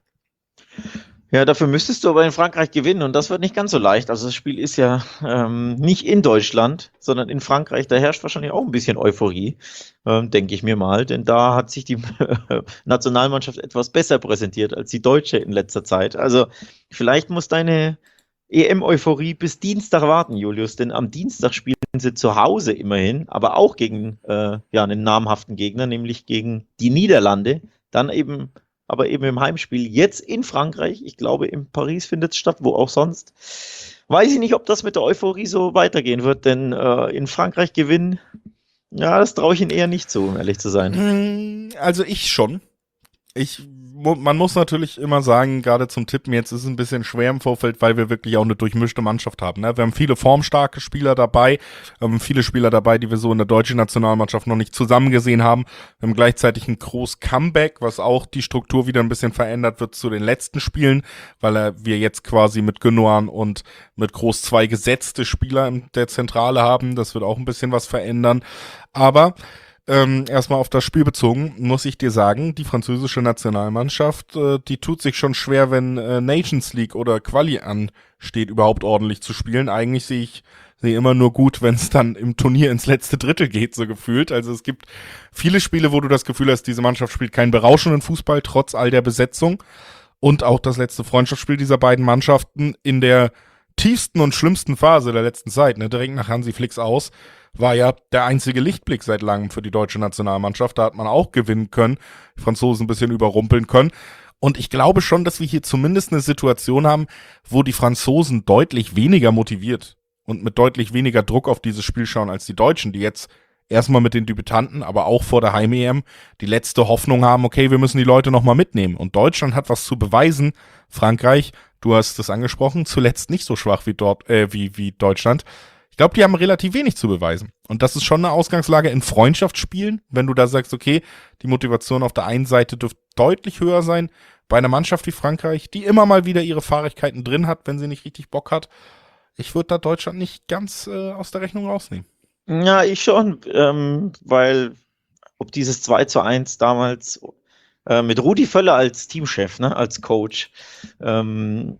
Ja, dafür müsstest du aber in Frankreich gewinnen und das wird nicht ganz so leicht. Also das Spiel ist ja ähm, nicht in Deutschland, sondern in Frankreich. Da herrscht wahrscheinlich auch ein bisschen Euphorie, ähm, denke ich mir mal. Denn da hat sich die Nationalmannschaft etwas besser präsentiert als die deutsche in letzter Zeit. Also vielleicht muss deine E M-Euphorie bis Dienstag warten, Julius. Denn am Dienstag spielen sie zu Hause immerhin, aber auch gegen äh, ja, einen namhaften Gegner, nämlich gegen die Niederlande. Dann eben aber eben im Heimspiel, jetzt in Frankreich, ich glaube in Paris findet es statt, wo auch sonst. Weiß ich nicht, ob das mit der Euphorie so weitergehen wird, denn äh, in Frankreich gewinnen, ja, das traue ich ihnen eher nicht zu, um ehrlich zu sein. Also ich schon. Ich, man muss natürlich immer sagen, gerade zum Tippen, jetzt ist es ein bisschen schwer im Vorfeld, weil wir wirklich auch eine durchmischte Mannschaft haben. Ne? Wir haben viele formstarke Spieler dabei, wir haben viele Spieler dabei, die wir so in der deutschen Nationalmannschaft noch nicht zusammen gesehen haben. Wir haben gleichzeitig ein großes Comeback, was auch die Struktur wieder ein bisschen verändert wird zu den letzten Spielen, weil wir jetzt quasi mit Gündogan und mit Groß zwei gesetzte Spieler in der Zentrale haben. Das wird auch ein bisschen was verändern. Aber Ähm, erstmal auf das Spiel bezogen, muss ich dir sagen, die französische Nationalmannschaft, äh, die tut sich schon schwer, wenn äh, Nations League oder Quali ansteht, überhaupt ordentlich zu spielen. Eigentlich sehe ich sie immer nur gut, wenn es dann im Turnier ins letzte Drittel geht, so gefühlt. Also es gibt viele Spiele, wo du das Gefühl hast, diese Mannschaft spielt keinen berauschenden Fußball, trotz all der Besetzung. Und auch das letzte Freundschaftsspiel dieser beiden Mannschaften in der tiefsten und schlimmsten Phase der letzten Zeit, ne, direkt nach Hansi Flicks aus, war ja der einzige Lichtblick seit langem für die deutsche Nationalmannschaft. Da hat man auch gewinnen können, die Franzosen ein bisschen überrumpeln können. Und ich glaube schon, dass wir hier zumindest eine Situation haben, wo die Franzosen deutlich weniger motiviert und mit deutlich weniger Druck auf dieses Spiel schauen als die Deutschen, die jetzt erstmal mit den Debütanten, aber auch vor der Heim-E M die letzte Hoffnung haben, okay, wir müssen die Leute nochmal mitnehmen. Und Deutschland hat was zu beweisen. Frankreich, du hast es angesprochen, zuletzt nicht so schwach wie dort, äh, wie, wie Deutschland. Ich glaube, die haben relativ wenig zu beweisen. Und das ist schon eine Ausgangslage in Freundschaftsspielen, wenn du da sagst, okay, die Motivation auf der einen Seite dürfte deutlich höher sein, bei einer Mannschaft wie Frankreich, die immer mal wieder ihre Fahrigkeiten drin hat, wenn sie nicht richtig Bock hat. Ich würde da Deutschland nicht ganz äh, aus der Rechnung rausnehmen. Ja, ich schon, ähm, weil ob dieses zwei zu eins damals äh, mit Rudi Völler als Teamchef, ne, als Coach, ähm,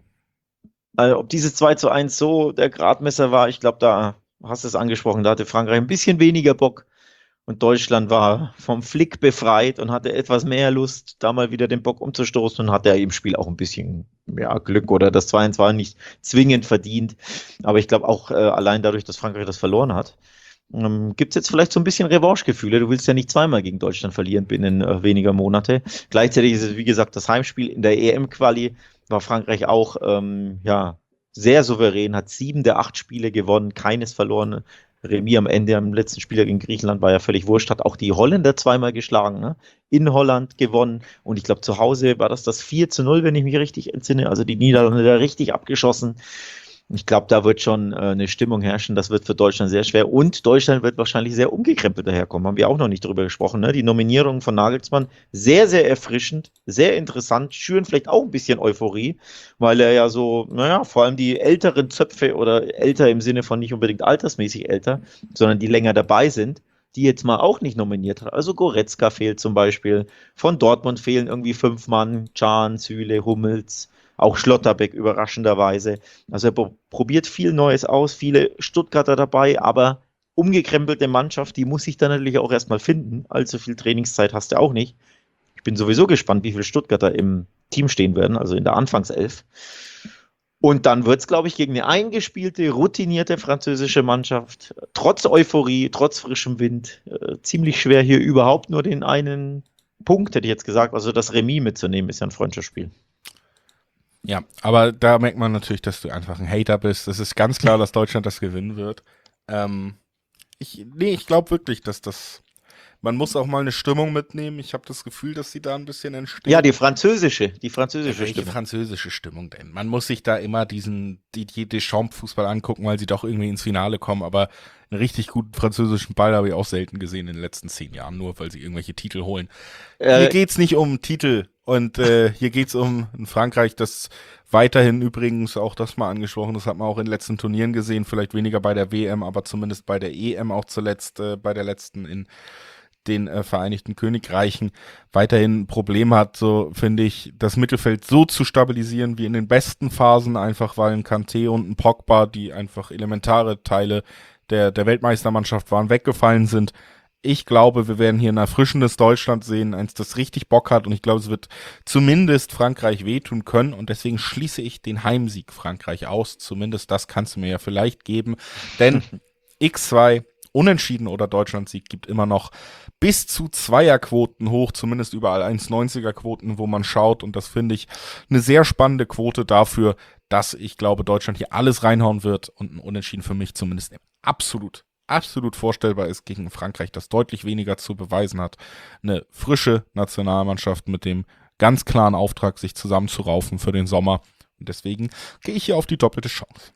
also ob dieses zwei zu eins so der Gradmesser war, ich glaube, da hast du es angesprochen, da hatte Frankreich ein bisschen weniger Bock und Deutschland war vom Flick befreit und hatte etwas mehr Lust, da mal wieder den Bock umzustoßen und hatte ja im Spiel auch ein bisschen ja, Glück oder das zwei eins war nicht zwingend verdient, aber ich glaube auch äh, allein dadurch, dass Frankreich das verloren hat, ähm, gibt es jetzt vielleicht so ein bisschen Revanchegefühle. Du willst ja nicht zweimal gegen Deutschland verlieren binnen äh, weniger Monate. Gleichzeitig ist es, wie gesagt, das Heimspiel in der E M-Quali war Frankreich auch ähm, ja, sehr souverän, hat sieben der acht Spiele gewonnen, keines verloren. Remis am Ende, am letzten Spieler gegen Griechenland war ja völlig wurscht, hat auch die Holländer zweimal geschlagen, ne? In Holland gewonnen und ich glaube zu Hause war das das vier zu null, wenn ich mich richtig entsinne, also die Niederlande da richtig abgeschossen. Ich glaube, da wird schon äh, eine Stimmung herrschen, das wird für Deutschland sehr schwer und Deutschland wird wahrscheinlich sehr umgekrempelt daherkommen, haben wir auch noch nicht drüber gesprochen, ne? Die Nominierung von Nagelsmann, sehr, sehr erfrischend, sehr interessant, schüren vielleicht auch ein bisschen Euphorie, weil er ja so, naja, vor allem die älteren Zöpfe oder älter im Sinne von nicht unbedingt altersmäßig älter, sondern die länger dabei sind, die jetzt mal auch nicht nominiert hat. Also Goretzka fehlt zum Beispiel, von Dortmund fehlen irgendwie fünf Mann, Can, Süle, Hummels, auch Schlotterbeck überraschenderweise. Also er pro- probiert viel Neues aus, viele Stuttgarter dabei, aber umgekrempelte Mannschaft, die muss sich dann natürlich auch erstmal finden. Allzu viel Trainingszeit hast du auch nicht. Ich bin sowieso gespannt, wie viele Stuttgarter im Team stehen werden, also in der Anfangself. Und dann wird es, glaube ich, gegen eine eingespielte, routinierte französische Mannschaft, trotz Euphorie, trotz frischem Wind, äh, ziemlich schwer hier überhaupt nur den einen Punkt, hätte ich jetzt gesagt, also das Remis mitzunehmen, ist ja ein Freundschaftsspiel. Ja, aber da merkt man natürlich, dass du einfach ein Hater bist. Es ist ganz klar, dass Deutschland das gewinnen wird. Ähm, ich, nee, ich glaube wirklich, dass das Man muss auch mal eine Stimmung mitnehmen. Ich habe das Gefühl, dass sie da ein bisschen entsteht. Ja, die französische, die französische Welche Stimmung. französische Stimmung denn? Man muss sich da immer diesen Didier Deschamps-Fußball angucken, weil sie doch irgendwie ins Finale kommen. Aber einen richtig guten französischen Ball habe ich auch selten gesehen in den letzten zehn Jahren, nur weil sie irgendwelche Titel holen. Äh, hier geht's nicht um Titel und äh, hier geht's um ein Frankreich, das weiterhin übrigens, auch das mal angesprochen, das hat man auch in den letzten Turnieren gesehen, vielleicht weniger bei der W M, aber zumindest bei der E M auch zuletzt, äh, bei der letzten in den äh, Vereinigten Königreichen weiterhin ein Problem hat, so finde ich, das Mittelfeld so zu stabilisieren wie in den besten Phasen, einfach weil ein Kanté und ein Pogba, die einfach elementare Teile der, der Weltmeistermannschaft waren, weggefallen sind. Ich glaube, wir werden hier ein erfrischendes Deutschland sehen, eins, das richtig Bock hat und ich glaube, es wird zumindest Frankreich wehtun können und deswegen schließe ich den Heimsieg Frankreich aus. Zumindest das kannst du mir ja vielleicht geben, denn X zwei Unentschieden oder Deutschlandsieg gibt immer noch bis zu Zweierquoten hoch, zumindest überall eins Komma neunziger Quoten, wo man schaut. Und das finde ich eine sehr spannende Quote dafür, dass ich glaube, Deutschland hier alles reinhauen wird und ein Unentschieden für mich zumindest absolut, absolut vorstellbar ist gegen Frankreich, das deutlich weniger zu beweisen hat. Eine frische Nationalmannschaft mit dem ganz klaren Auftrag, sich zusammenzuraufen für den Sommer. Und deswegen gehe ich hier auf die doppelte Chance.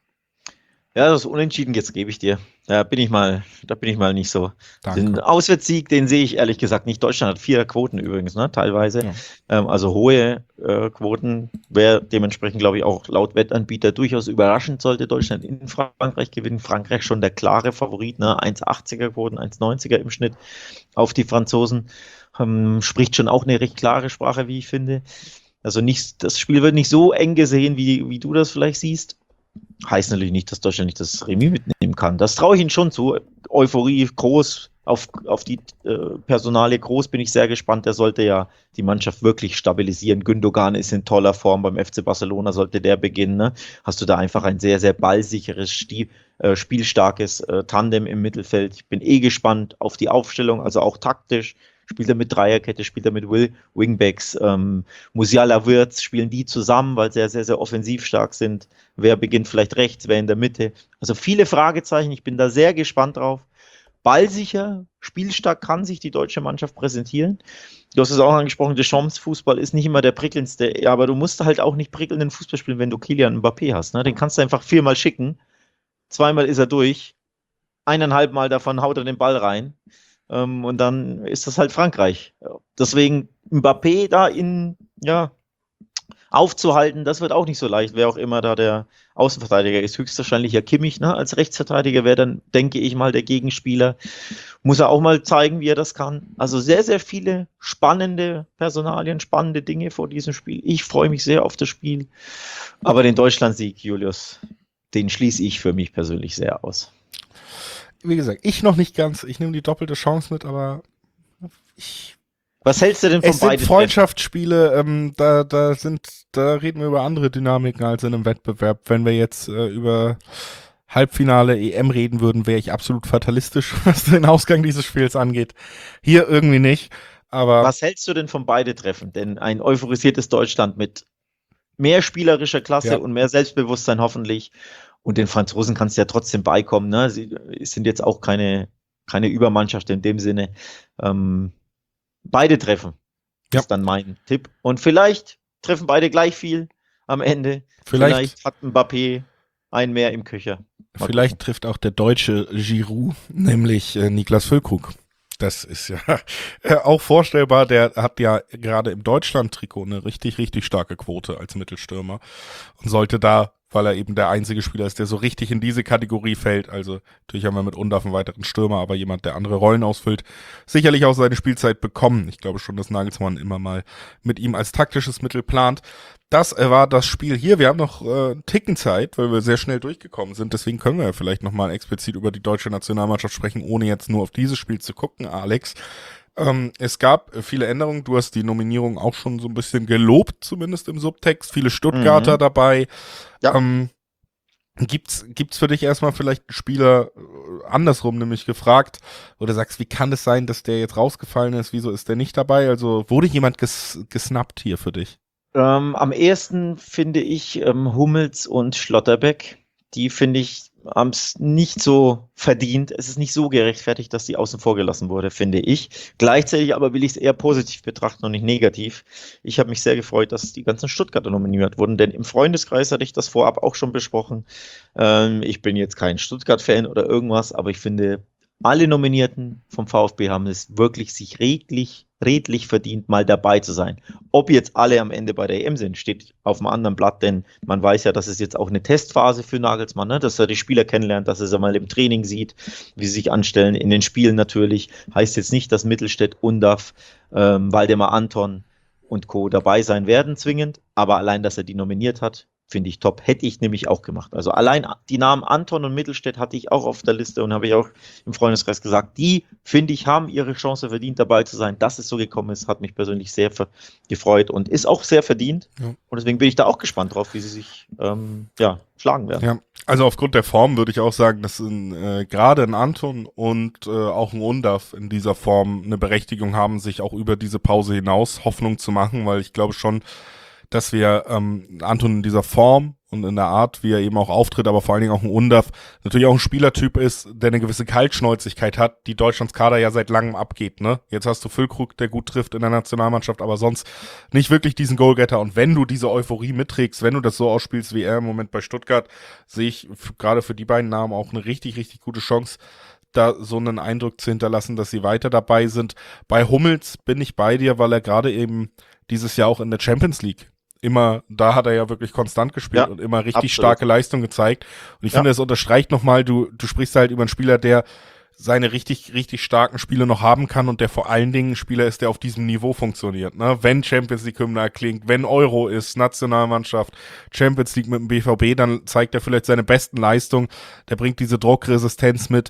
Ja, das Unentschieden, jetzt gebe ich dir. Da bin ich mal, da bin ich mal nicht so. Danke. Den Auswärtssieg, den sehe ich ehrlich gesagt nicht. Deutschland hat vier Quoten übrigens, ne, teilweise. Ja. Ähm, also hohe äh, Quoten. Wäre dementsprechend, glaube ich, auch laut Wettanbieter durchaus überraschend, sollte Deutschland in Frankreich gewinnen. Frankreich schon der klare Favorit, ne, eins Komma achtziger Quoten, eins Komma neunziger im Schnitt auf die Franzosen. Ähm, spricht schon auch eine recht klare Sprache, wie ich finde. Also nicht, das Spiel wird nicht so eng gesehen, wie, wie du das vielleicht siehst. Heißt natürlich nicht, dass Deutschland nicht das Remis mitnehmen kann. Das traue ich ihnen schon zu. Euphorie groß, auf, auf die äh, Personalie groß, bin ich sehr gespannt. Der sollte ja die Mannschaft wirklich stabilisieren. Gündogan ist in toller Form beim F C Barcelona, sollte der beginnen. Ne? Hast du da einfach ein sehr, sehr ballsicheres, stil, äh, spielstarkes äh, Tandem im Mittelfeld. Ich bin eh gespannt auf die Aufstellung, also auch taktisch. Spielt er mit Dreierkette, spielt er mit Will, Wingbacks, ähm, Musiala, Wirtz, spielen die zusammen, weil sie ja sehr, sehr offensiv stark sind. Wer beginnt vielleicht rechts, wer in der Mitte? Also viele Fragezeichen, ich bin da sehr gespannt drauf. Ballsicher, spielstark kann sich die deutsche Mannschaft präsentieren. Du hast es auch angesprochen, Deschamps Fußball ist nicht immer der prickelndste, ja, aber du musst halt auch nicht prickelnden Fußball spielen, wenn du Kylian Mbappé hast. Ne? Den kannst du einfach viermal schicken, zweimal ist er durch, eineinhalb Mal davon haut er den Ball rein. Um, und dann ist das halt Frankreich. Deswegen Mbappé da in, ja, aufzuhalten, das wird auch nicht so leicht. Wer auch immer da der Außenverteidiger ist, höchstwahrscheinlich ja Kimmich, ne? Als Rechtsverteidiger wäre dann, denke ich mal, der Gegenspieler. Muss er auch mal zeigen, wie er das kann. Also sehr, sehr viele spannende Personalien, spannende Dinge vor diesem Spiel. Ich freue mich sehr auf das Spiel. Aber den Deutschlandsieg, Julius, den schließe ich für mich persönlich sehr aus. Wie gesagt, ich noch nicht ganz. Ich nehme die doppelte Chance mit, aber ich. Was hältst du denn von beiden? Es sind Freundschaftsspiele, ähm, da, da sind, da reden wir über andere Dynamiken als in einem Wettbewerb. Wenn wir jetzt äh, über Halbfinale E M reden würden, wäre ich absolut fatalistisch, was den Ausgang dieses Spiels angeht. Hier irgendwie nicht. Aber was hältst du denn von beide Treffen? Denn ein euphorisiertes Deutschland mit mehr spielerischer Klasse ja. und mehr Selbstbewusstsein hoffentlich. Und den Franzosen kannst du ja trotzdem beikommen. Ne? Sie sind jetzt auch keine, keine Übermannschaft in dem Sinne. Ähm, beide treffen, ja. ist dann mein Tipp. Und vielleicht treffen beide gleich viel am Ende. Vielleicht, vielleicht hat Mbappé einen mehr im Köcher. Mal vielleicht gucken. Trifft auch der deutsche Giroud, nämlich äh, Niklas Füllkrug. Das ist ja äh, auch vorstellbar. Der hat ja gerade im Deutschland-Trikot eine richtig, richtig starke Quote als Mittelstürmer und sollte da, weil er eben der einzige Spieler ist, der so richtig in diese Kategorie fällt. Also natürlich haben wir mit Undaff einen weiteren Stürmer, aber jemand, der andere Rollen ausfüllt, sicherlich auch seine Spielzeit bekommen. Ich glaube schon, dass Nagelsmann immer mal mit ihm als taktisches Mittel plant. Das war das Spiel hier. Wir haben noch äh, einen Ticken Zeit, weil wir sehr schnell durchgekommen sind. Deswegen können wir ja vielleicht nochmal explizit über die deutsche Nationalmannschaft sprechen, ohne jetzt nur auf dieses Spiel zu gucken, Alex. Ähm, es gab viele Änderungen. Du hast die Nominierung auch schon so ein bisschen gelobt, zumindest im Subtext. Viele Stuttgarter mhm. dabei. Ja. Ähm, gibt's, gibt's für dich erstmal vielleicht einen Spieler äh, andersrum nämlich gefragt, wo du sagst, wie kann es sein, dass der jetzt rausgefallen ist? Wieso ist der nicht dabei? Also wurde jemand ges- gesnappt hier für dich? Ähm, am ehesten finde ich ähm, Hummels und Schlotterbeck. die finde ich, haben es nicht so verdient. Es ist nicht so gerechtfertigt, dass die außen vor gelassen wurde, finde ich. Gleichzeitig aber will ich es eher positiv betrachten und nicht negativ. Ich habe mich sehr gefreut, dass die ganzen Stuttgarter nominiert wurden, denn im Freundeskreis hatte ich das vorab auch schon besprochen. Ähm, ich bin jetzt kein Stuttgart-Fan oder irgendwas, aber ich finde, alle Nominierten vom VfB haben es wirklich sich redlich, redlich verdient, mal dabei zu sein. Ob jetzt alle am Ende bei der E M sind, steht auf einem anderen Blatt, denn man weiß ja, dass es jetzt auch eine Testphase für Nagelsmann, ne? Dass er die Spieler kennenlernt, dass er sie mal im Training sieht, wie sie sich anstellen, in den Spielen natürlich. Heißt jetzt nicht, dass Mittelstädt, Undav, ähm, Waldemar Anton und Co. dabei sein werden zwingend, aber allein, dass er die nominiert hat, finde ich top. Hätte ich nämlich auch gemacht. Also allein die Namen Anton und Mittelstädt hatte ich auch auf der Liste und habe ich auch im Freundeskreis gesagt, die, finde ich, haben ihre Chance verdient, dabei zu sein. Dass es so gekommen ist, hat mich persönlich sehr gefreut und ist auch sehr verdient. Ja. Und deswegen bin ich da auch gespannt drauf, wie sie sich ähm, ja, schlagen werden. Ja, also aufgrund der Form würde ich auch sagen, dass äh, gerade ein Anton und äh, auch ein Undav in dieser Form eine Berechtigung haben, sich auch über diese Pause hinaus Hoffnung zu machen, weil ich glaube schon, dass wir ähm, Anton in dieser Form und in der Art, wie er eben auch auftritt, aber vor allen Dingen auch ein Undav, natürlich auch ein Spielertyp ist, der eine gewisse Kaltschnäuzigkeit hat, die Deutschlands Kader ja seit langem abgeht, ne? Jetzt hast du Füllkrug, der gut trifft in der Nationalmannschaft, aber sonst nicht wirklich diesen Goalgetter. Und wenn du diese Euphorie mitträgst, wenn du das so ausspielst wie er im Moment bei Stuttgart, sehe ich gerade für die beiden Namen auch eine richtig, richtig gute Chance, da so einen Eindruck zu hinterlassen, dass sie weiter dabei sind. Bei Hummels bin ich bei dir, weil er gerade eben dieses Jahr auch in der Champions League immer, da hat er ja wirklich konstant gespielt ja, und immer richtig absolut. starke Leistung gezeigt. Und ich ja. finde, das unterstreicht nochmal, du, du sprichst halt über einen Spieler, der seine richtig, richtig starken Spiele noch haben kann und der vor allen Dingen ein Spieler ist, der auf diesem Niveau funktioniert. Ne? Wenn Champions League-Hymne erklingt, wenn Euro ist, Nationalmannschaft, Champions League mit dem B V B, dann zeigt er vielleicht seine besten Leistungen. Der bringt diese Druckresistenz mit.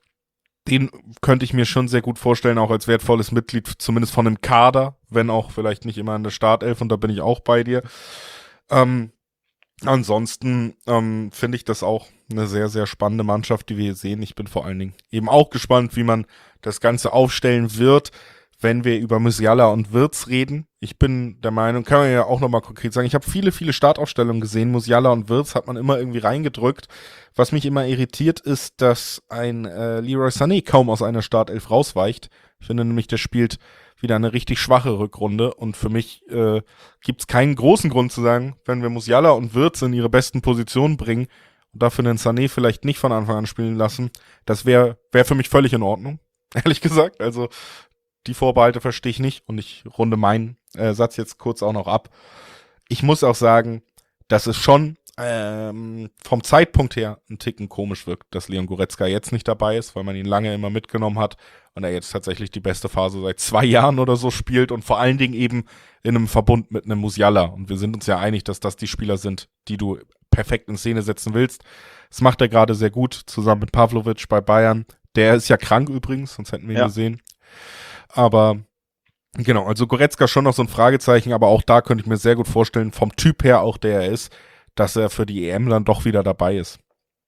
Den könnte ich mir schon sehr gut vorstellen, auch als wertvolles Mitglied, zumindest von einem Kader, wenn auch vielleicht nicht immer in der Startelf, und da bin ich auch bei dir. Ähm, ansonsten ähm, finde ich das auch eine sehr, sehr spannende Mannschaft, die wir hier sehen. Ich bin vor allen Dingen eben auch gespannt, wie man das Ganze aufstellen wird, wenn wir über Musiala und Wirtz reden. Ich bin der Meinung, kann man ja auch nochmal konkret sagen, ich habe viele, viele Startaufstellungen gesehen. Musiala und Wirtz hat man immer irgendwie reingedrückt. Was mich immer irritiert, ist, dass ein äh, Leroy Sané kaum aus einer Startelf rausweicht. Ich finde nämlich, der spielt wieder eine richtig schwache Rückrunde und für mich äh, gibt es keinen großen Grund zu sagen, wenn wir Musiala und Wirtz in ihre besten Positionen bringen und dafür den Sané vielleicht nicht von Anfang an spielen lassen, das wäre wär für mich völlig in Ordnung, ehrlich gesagt. Also die Vorbehalte verstehe ich nicht und ich runde meinen äh, Satz jetzt kurz auch noch ab. Ich muss auch sagen, dass es schon ähm, vom Zeitpunkt her ein Ticken komisch wirkt, dass Leon Goretzka jetzt nicht dabei ist, weil man ihn lange immer mitgenommen hat und er jetzt tatsächlich die beste Phase seit zwei Jahren oder so spielt und vor allen Dingen eben in einem Verbund mit einem Musiala. Und wir sind uns ja einig, dass das die Spieler sind, die du perfekt in Szene setzen willst. Das macht er gerade sehr gut, zusammen mit Pavlovic bei Bayern. Der ist ja krank übrigens, sonst hätten wir ihn ja. gesehen. Aber genau, also Goretzka schon noch so ein Fragezeichen, aber auch da könnte ich mir sehr gut vorstellen, vom Typ her auch der er ist, dass er für die E M dann doch wieder dabei ist.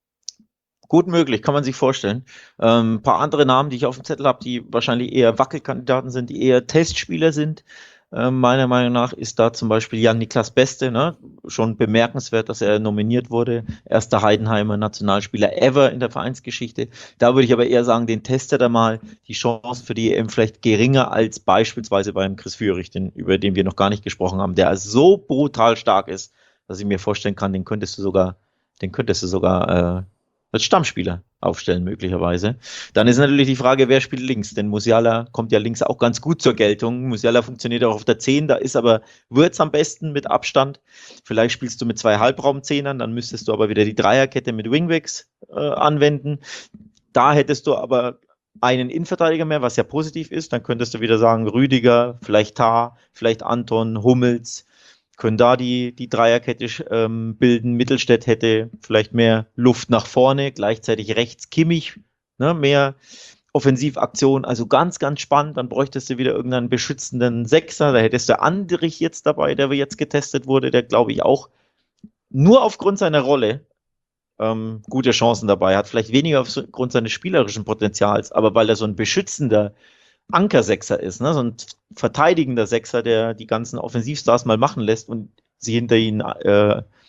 Gut möglich, kann man sich vorstellen. Ähm, ein paar andere Namen, die ich auf dem Zettel habe, die wahrscheinlich eher Wackelkandidaten sind, die eher Testspieler sind. Ähm, meiner Meinung nach ist da zum Beispiel Jan-Niklas Beste, ne? Schon bemerkenswert, dass er nominiert wurde. Erster Heidenheimer Nationalspieler ever in der Vereinsgeschichte. Da würde ich aber eher sagen, den testet er mal. Die Chancen für die E M vielleicht geringer als beispielsweise beim Chris Führich, den, über den wir noch gar nicht gesprochen haben, der so brutal stark ist, dass ich mir vorstellen kann, den könntest du sogar, den könntest du sogar äh, als Stammspieler aufstellen möglicherweise. Dann ist natürlich die Frage, wer spielt links, denn Musiala kommt ja links auch ganz gut zur Geltung. Musiala funktioniert auch auf der zehn, da ist aber Wirtz am besten mit Abstand. Vielleicht spielst du mit zwei Halbraumzehnern, dann müsstest du aber wieder die Dreierkette mit Wingbacks äh, anwenden. Da hättest du aber einen Innenverteidiger mehr, was ja positiv ist. Dann könntest du wieder sagen, Rüdiger, vielleicht Tah, vielleicht Anton, Hummels, können da die, die Dreierkette ähm, bilden. Mittelstädt hätte vielleicht mehr Luft nach vorne, gleichzeitig rechts Kimmich, ne, mehr Offensivaktion, also ganz, ganz spannend. Dann bräuchtest du wieder irgendeinen beschützenden Sechser, da hättest du Andrich jetzt dabei, der jetzt getestet wurde, der glaube ich auch nur aufgrund seiner Rolle ähm, gute Chancen dabei hat, vielleicht weniger aufgrund seines spielerischen Potenzials, aber weil er so ein beschützender Ankersechser ist, ne? So ein verteidigender Sechser, der die ganzen Offensivstars mal machen lässt und sie hinter ihnen äh,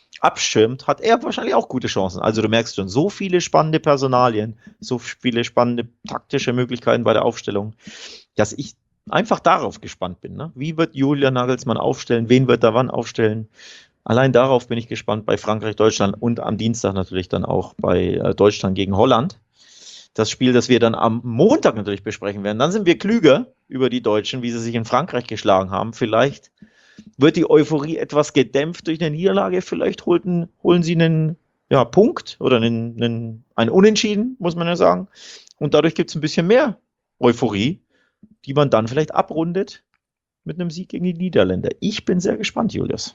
abschirmt, hat er wahrscheinlich auch gute Chancen. Also du merkst schon, so viele spannende Personalien, so viele spannende taktische Möglichkeiten bei der Aufstellung, dass ich einfach darauf gespannt bin. Ne? Wie wird Julian Nagelsmann aufstellen? Wen wird er wann aufstellen? Allein darauf bin ich gespannt bei Frankreich, Deutschland und am Dienstag natürlich dann auch bei äh, Deutschland gegen Holland. Das Spiel, das wir dann am Montag natürlich besprechen werden. Dann sind wir klüger über die Deutschen, wie sie sich in Frankreich geschlagen haben. Vielleicht wird die Euphorie etwas gedämpft durch eine Niederlage. Vielleicht holten, holen sie einen ja, Punkt oder einen, einen, ein Unentschieden, muss man ja sagen. Und dadurch gibt es ein bisschen mehr Euphorie, die man dann vielleicht abrundet mit einem Sieg gegen die Niederländer. Ich bin sehr gespannt, Julius.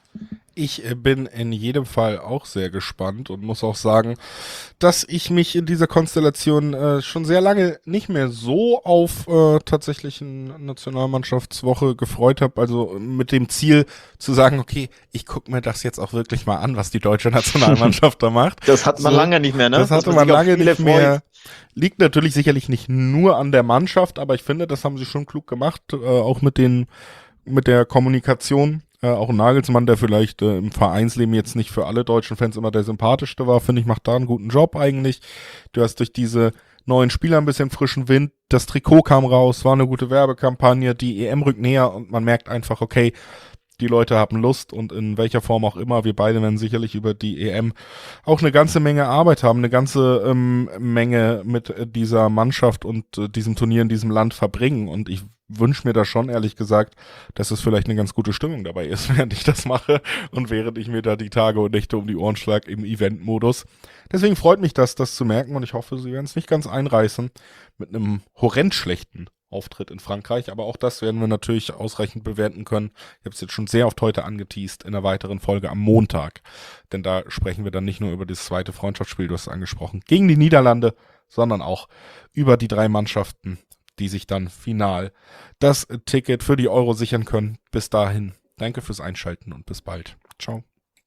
Ich bin in jedem Fall auch sehr gespannt und muss auch sagen, dass ich mich in dieser Konstellation äh, schon sehr lange nicht mehr so auf äh, tatsächlich eine Nationalmannschaftswoche gefreut habe. Also mit dem Ziel zu sagen, okay, ich gucke mir das jetzt auch wirklich mal an, was die deutsche Nationalmannschaft da macht. Das hat man so, lange nicht mehr, ne? Das hatte man, man lange nicht mehr. Liegt natürlich sicherlich nicht nur an der Mannschaft, aber ich finde, das haben sie schon klug gemacht, äh, auch mit den mit der Kommunikation. Äh, auch ein Nagelsmann, der vielleicht äh, im Vereinsleben jetzt nicht für alle deutschen Fans immer der sympathischste war, finde ich, macht da einen guten Job eigentlich. Du hast durch diese neuen Spieler ein bisschen frischen Wind, das Trikot kam raus, war eine gute Werbekampagne, die E M rückt näher und man merkt einfach, okay, die Leute haben Lust und in welcher Form auch immer, wir beide werden sicherlich über die E M auch eine ganze Menge Arbeit haben, eine ganze ähm, Menge mit äh, dieser Mannschaft und äh, diesem Turnier in diesem Land verbringen und ich wünsche mir da schon, ehrlich gesagt, dass es vielleicht eine ganz gute Stimmung dabei ist, während ich das mache und während ich mir da die Tage und Nächte um die Ohren schlage im Event-Modus. Deswegen freut mich das, das zu merken und ich hoffe, sie werden es nicht ganz einreißen mit einem horrend schlechten Auftritt in Frankreich, aber auch das werden wir natürlich ausreichend bewerten können. Ich habe es jetzt schon sehr oft heute angeteast in einer weiteren Folge am Montag, denn da sprechen wir dann nicht nur über das zweite Freundschaftsspiel, du hast es angesprochen, gegen die Niederlande, sondern auch über die drei Mannschaften, die sich dann final das Ticket für die Euro sichern können. Bis dahin, danke fürs Einschalten und bis bald. Ciao.